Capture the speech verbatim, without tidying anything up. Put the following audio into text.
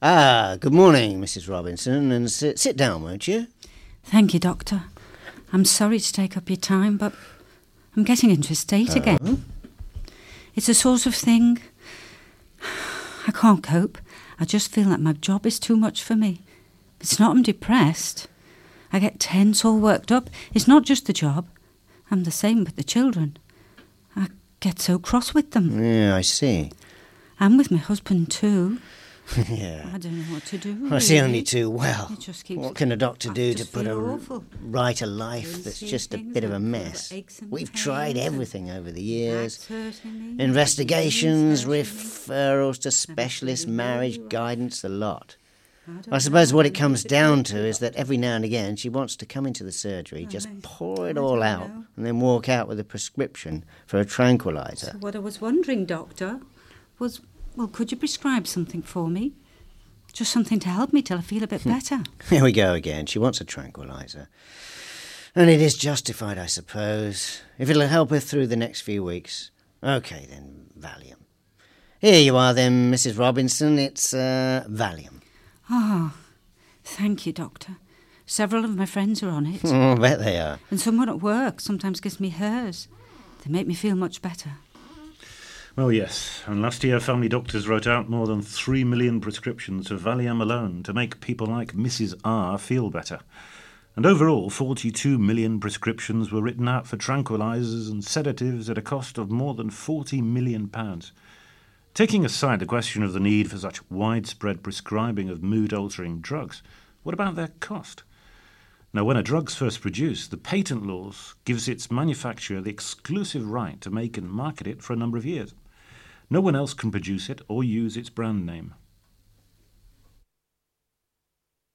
Ah, good morning, Missus Robinson, and sit, sit down, won't you? Thank you, Doctor. I'm sorry to take up your time, but I'm getting into a state Oh? again. It's the sort of thing I can't cope. I just feel that my job is too much for me. It's not I'm depressed. I get tense, all worked up. It's not just the job. I'm the same with the children. I get so cross with them. Yeah, I see. And with my husband too. Yeah. I don't know what to do. I see really. only too well. It just keeps- What can a doctor I do to just put a feel awful. right a life Don't that's see just a things bit of a and feel mess? the aches and We've pains tried and everything over the years. That's hurting me. Investigations, This hurting me. referrals to Never specialists, really marriage, right. guidance, the lot. I don't I suppose know. what I it comes need to down talk to is that every now and again she wants to come into the surgery, just I- pour it I all don't out, know. and then walk out with a prescription for a tranquilizer. So what I was wondering, Doctor, was, well, could you prescribe something for me? Just something to help me till I feel a bit better. Here we go again. She wants a tranquilizer. And it is justified, I suppose, if it'll help her through the next few weeks. OK, then, Valium. Here you are, then, Missus Robinson. It's, uh, Valium. Ah, thank you, Doctor. Several of my friends are on it. Oh, I bet they are. And someone at work sometimes gives me hers. They make me feel much better. Well, yes, and last year family doctors wrote out more than three million prescriptions of Valium alone to make people like Missus R feel better. And overall, forty-two million prescriptions were written out for tranquilizers and sedatives at a cost of more than forty million pounds. Taking aside the question of the need for such widespread prescribing of mood-altering drugs, what about their cost? Now, when a drug's first produced, the patent laws gives its manufacturer the exclusive right to make and market it for a number of years. No one else can produce it or use its brand name.